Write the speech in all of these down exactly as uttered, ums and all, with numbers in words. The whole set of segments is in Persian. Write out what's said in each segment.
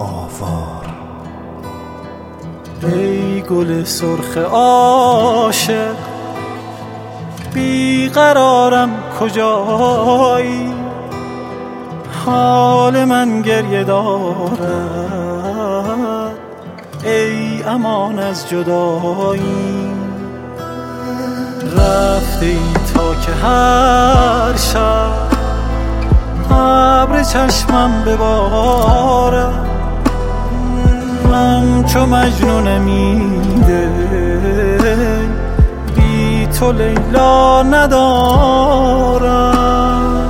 آوار. ای گل سرخ عاشق بیقرارم کجایی، حال من گریه دارد ای امان از جدایی. رفته ای تا که هر شب ابر چشمم ببارد، من چو مجنون میده بی تو لیلا ندارم.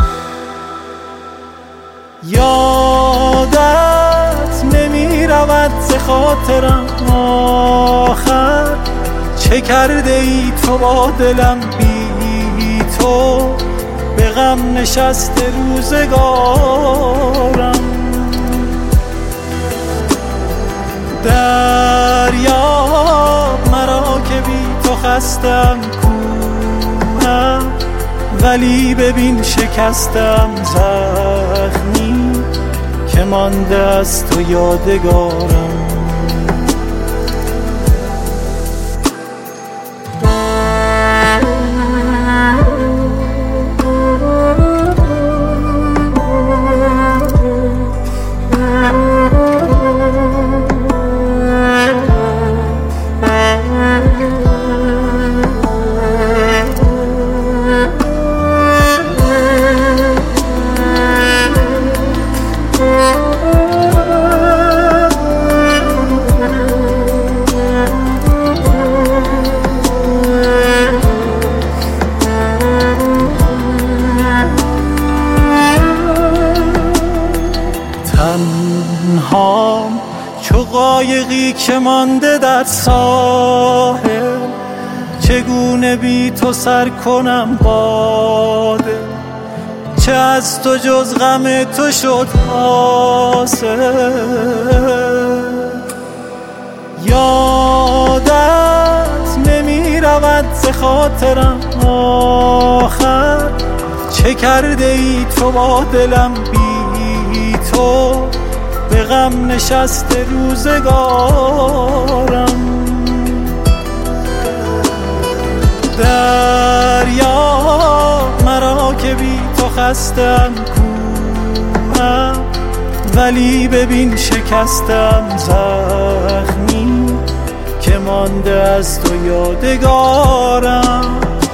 یادت نمی رود ز خاطرم آخر، چه کرده ای تو با دلم بی تو، به غم نشسته روزگارم. دریاب مرا که بی تو خستم کوهم، ولی ببین شکستم زخمی که مانده از تو یادگارم. تنهام چو قایقی که مانده در ساحل، چگونه بی تو سر کنم باده، چه از تو جز غم تو شد حاصل. یادت نمی رود ز خاطرم آخر، چه کرده ای تو با دلم بی تو، به غم نشسته روزگارم. دریاب مرا که بی تو خستم کوهم، ولی ببین شکستم زخمی که مانده از تو یادگارم.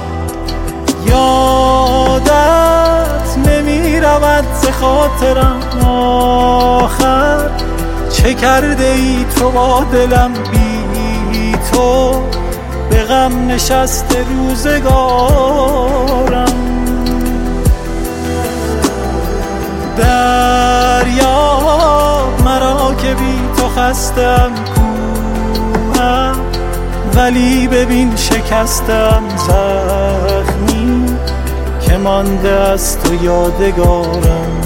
یادت نمی رود ز خاطرم آخر، چه کرده ای تو با دلم بی تو، به غم نشسته روزگارم. دریاب مرا که بی تو خستم کوهم، ولی ببین شکستم زخمی که مانده از تو یادگارم.